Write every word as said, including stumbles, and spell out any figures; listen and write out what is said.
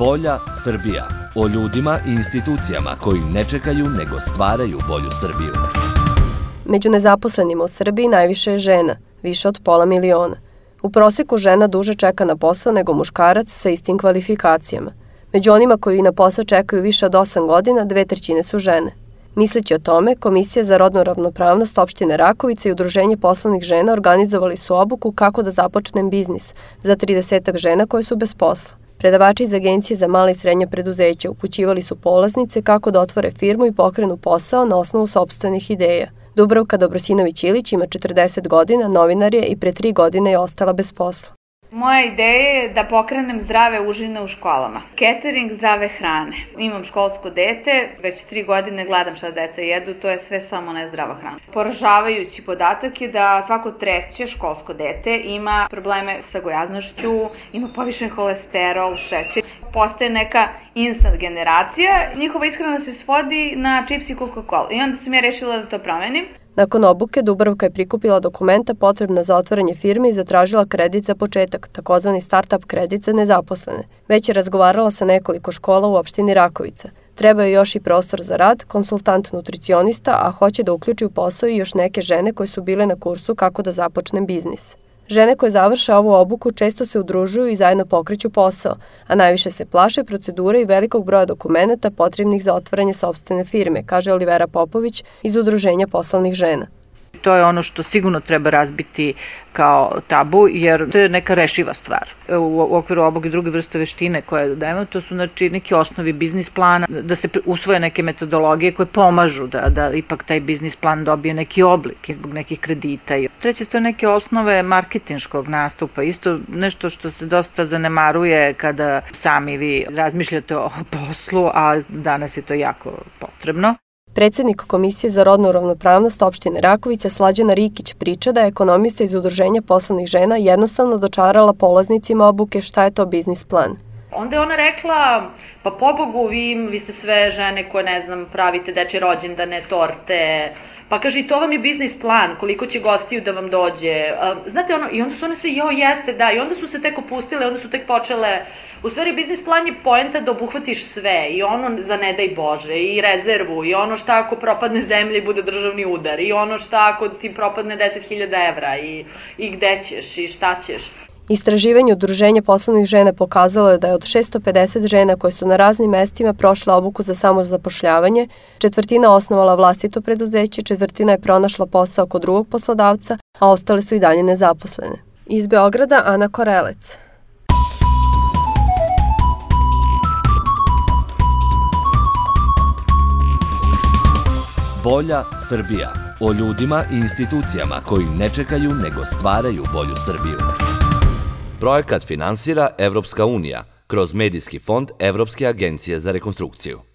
Bolja Srbija. O ljudima i institucijama koji ne čekaju nego stvaraju bolju Srbiju. Među nezaposlenima u Srbiji najviše je žena, više od pola miliona. U proseku žena duže čeka na posao nego muškarac sa istim kvalifikacijama. Među onima koji na posao čekaju više od osam godina, dve trećine su žene. Misleći o tome, Komisija za rodnu ravnopravnost opštine Rakovica i Udruženje poslovnih žena organizovali su obuku kako da započnem biznis za tridesetak žena koje su bez posla. Predavači iz Agencije za mala i srednja preduzeća upućivali su polaznice kako da otvore firmu i pokrenu posao na osnovu sopstvenih ideja. Dubravka Dobrosinović-Ilić ima četrdeset godina, novinar je i pre tri godine je ostala bez posla. Moja ideja je da pokrenem zdrave užine u školama. Catering zdrave hrane. Imam školsko dete, već tri godine gledam šta deca jedu, to je sve samo nezdrava hrana. Poražavajući podatak je da svako treće školsko dete ima probleme sa gojaznošću, ima povišen holesterol, šećer. Postaje neka instant generacija, njihova ishrana se svodi na čips i Coca-Cola. I onda sam ja rešila da to promenim. Nakon obuke, Dubravka je prikupila dokumenta potrebna za otvaranje firme i zatražila kredit za početak, takozvani start-up kredit za nezaposlene. Već je razgovarala sa nekoliko škola u opštini Rakovica. Treba je još i prostor za rad, konsultant nutricionista, a hoće da uključi u posao i još neke žene koje su bile na kursu kako da započne biznis. Žene koje završe ovu obuku često se udružuju i zajedno pokreću posao, a najviše se plaše procedure i velikog broja dokumenata potrebnih za otvaranje sopstvene firme, kaže Olivera Popović iz Udruženja poslovnih žena. To je ono što sigurno treba razbiti kao tabu, jer to je neka rešiva stvar. U okviru ovog i druge vrste veštine koje dajemo, to su znači neki osnovi biznis plana, da se usvoje neke metodologije koje pomažu da, da ipak taj biznis plan dobije neki oblik zbog nekih kredita. Treće su neke osnove marketinškog nastupa, isto nešto što se dosta zanemaruje kada sami vi razmišljate o poslu, a danas je to jako potrebno. Predsednik Komisije za rodnu ravnopravnost opštine Rakovica Slađana Rikić priča da je ekonomista iz Udruženja poslovnih žena jednostavno dočarala polaznicima obuke šta je to biznis plan. Onda je ona rekla, pa pobogu, vi, vi ste sve žene koje, ne znam, pravite dečje rođendane, torte, pa kaže i to vam je biznis plan, koliko će gostiju da vam dođe. Znate, ono, i onda su one sve, jo, jeste, da, i onda su se tek opustile, onda su tek počele. U stvari, biznis plan je poenta da obuhvatiš sve, i ono za ne daj Bože, i rezervu, i ono šta ako propadne zemlja i bude državni udar, i ono šta ako ti propadne deset hiljada evra, i, i gde ćeš, i šta ćeš. Istraživanje Udruženja poslovnih žena pokazalo je da je od šesto pedeset žena koje su na raznim mestima prošle obuku za samozapošljavanje, četvrtina osnovala vlastito preduzeće, četvrtina je pronašla posao kod drugog poslodavca, a ostale su i dalje nezaposlene. Iz Beograda Ana Korelec. Bolja Srbija. O ljudima i institucijama koji ne čekaju nego stvaraju bolju Srbiju. Projekat finansira Evropska unija kroz Medijski fond Evropske agencije za rekonstrukciju.